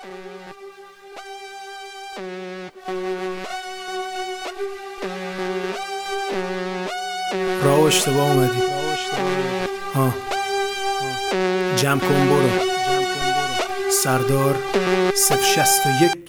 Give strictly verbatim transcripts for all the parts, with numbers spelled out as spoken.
راه اشتباه اومدی ها جمع کن برو سردار صفر شصت و یک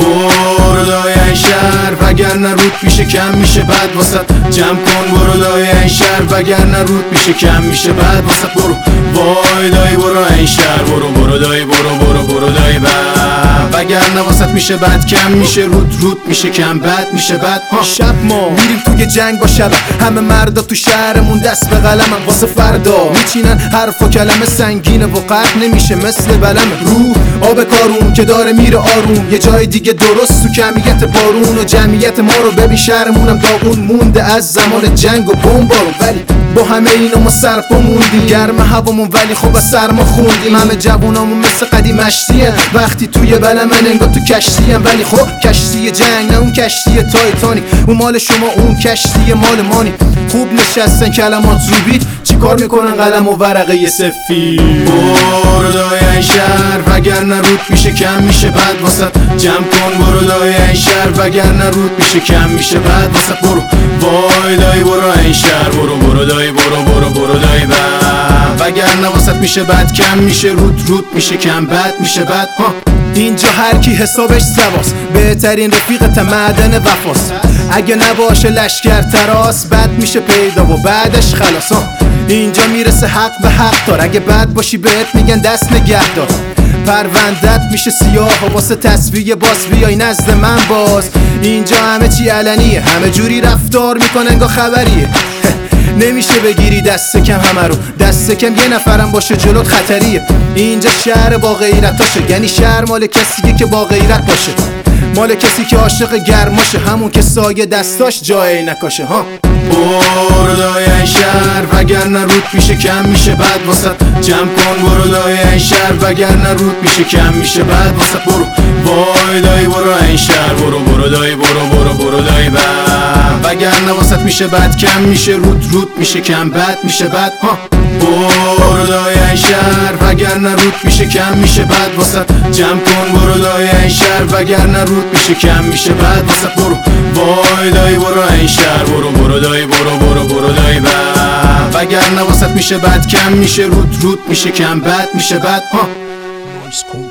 برو دای این شهر وگرنه رود میشه کم میشه بعد واسط جمع کن برو دای این شهر وگرنه رود میشه کم میشه بعد واسط برو وای دای برو این شهر برو برو دای برو برو برو دای بعد وگرنه واسط میشه بعد کم میشه رود رود میشه کم بعد میشه بعد ها شب ما میریم توی جنگ با شب همه مردا تو شهرمون دست به قلمم واسه فردا میچینن حرف و کلمه سنگینه و قطع نمیشه مثل بلمه روح آب کارون که داره میره آروم یه جای دیگه درست تو کمیت بارون و جمعیت ما رو ببین شهرمونم داغون مونده از زمان جنگ و بمبارون ولی با همه اینا ما سرپا موندیم گرم هوامون ولی خب از سرما خوندیم همه جوونامون مثل قدیم مشتیه وقتی توی بلمن انگار تو کشتیم ولی خب کشتی جنگ نه اون کشتی تایتانیک اون مال شما اون کشتی مال مانی خوب نشستن کلمات رو بیت چیکار میکنن قلم و ورقه سفید برو دای این شهر وگرنه رود میشه کم میشه بعد واسط جمع کن برو دای این شهر وگرنه رود میشه کم میشه بعد واسط برو وای دای برو این شهر برو برو دای برو برو برو دای بعد وگرنه واسط میشه بعد کم میشه رود رود میشه کم بعد میشه بعد ها اینجا هر کی حسابش سواست بهترین رفیقت معدن وفاست اگه نباشه لشکر تراس بد میشه پیدا و بعدش خلاص ها اینجا میرسه حق به حق دار اگه بد باشی بهت میگن دست نگه دار پروندت میشه سیاه و واسه تصویه باز بیای نزد من باز اینجا همه چی علنیه همه جوری رفتار میکنن انگار خبریه نمیشه بگیری دست کم همه رو دست کم یه نفرم باشه جلوت خطریه اینجا شهر با غیرتاشه یعنی شهر مال کسیه که با غیرت باشه مال کسی که عاشق گرماشه همون که سایه دستاش جای نکاشه ها برو دای این شهر وگرنه رود میشه کم میشه بعد واسط جمع کن برو دای این شهر وگرنه رود میشه کم میشه بعد واسط برو وای دای برو این شهر برو برو دای برو برو برو دای بعد وگرنه واسط میشه بعد کم میشه رود رود میشه کم بعد میشه بعد ها برو دای این شهر وگرنه رود میشه کم میشه بعد واسط جمع کن برو دای این شهر وگرنه رود میشه کم میشه بعد واسط برو وای دای برو این شهر برو برو دای برو برو برو دای بعد وگرنه واسط میشه بعد کم میشه رود رود میشه کم بعد میشه بعد ها